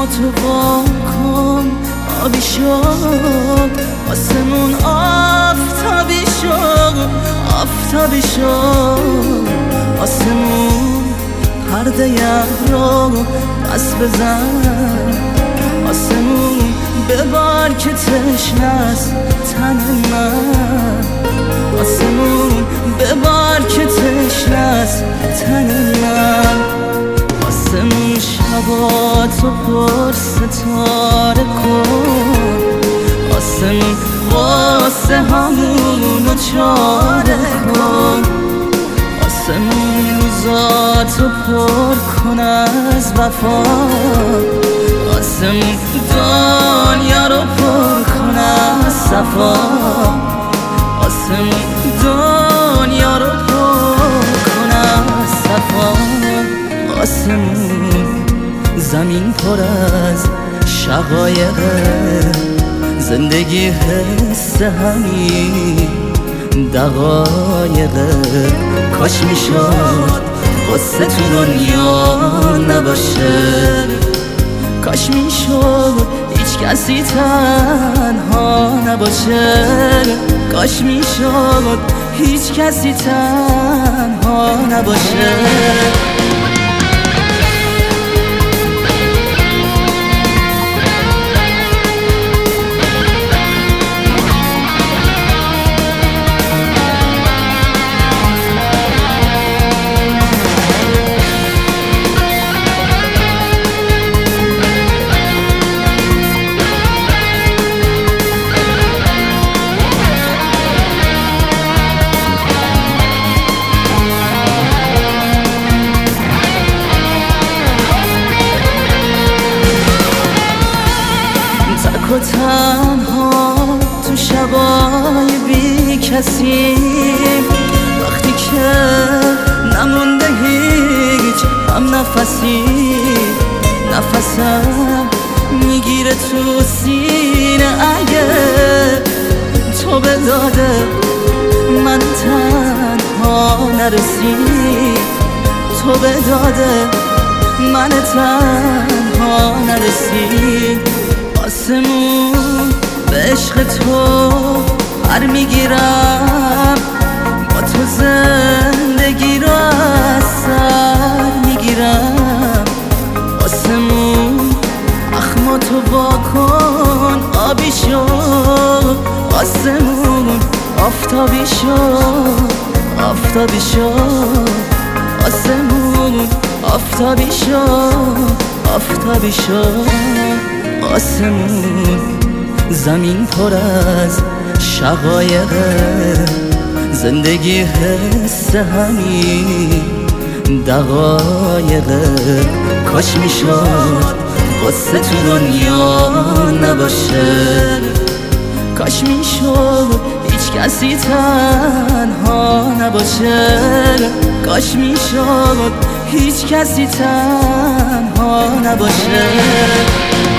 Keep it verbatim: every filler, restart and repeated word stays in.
تو وا کن آبی شد آسمون آفتابی شد آفتابی شد آسمون پرده یخ رو پس بزن آسمون ببار که تشنه است تن من آسمون ببار که تشنه است تن من آسمون شباتو پر ستاره کن آسمون واسه همونو چاره کن آسمون روزاتو پر کن از وفا آسمون دنیا رو پر کن از صفا آسمون دنیا رو پر کن از صفا آسمون زمین پر از شقایقه زندگی حس همین دقایقه کاش میشد قصه تو دنیا نباشه کاش میشد هیچ کسی تنها نباشه کاش میشد هیچ کسی تنها نباشه و تنها تو شبای بی کسی وقتی که نمونده هیچ هم نفسی نفسم میگیره تو سینه اگه تو به داده من تنها نرسی تو به داده من تنها نرسی آسمون به عشق تو پر میگیرم با تو زندگی رو از سر میگیرم آسمون اخماتو با کن آبی شد آسمون آفتابی شد آفتابی شد آسمون آفتابی شد آفتابی شد آسمون زمین پر از شقایقه زندگی حس همین دقایقه کاش میشد قصه تو دنیا نباشه کاش میشد هیچ کسی تنها نباشه کاش میشد هیچ کسی تنها نباشه